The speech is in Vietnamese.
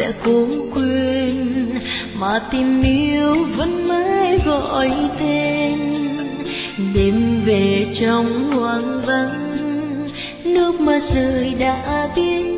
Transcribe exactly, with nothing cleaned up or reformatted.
sẽ cố quên, mà tình yêu vẫn mãi gọi tên. Đêm về trong hoang vắng, nước mắt rơi đã biết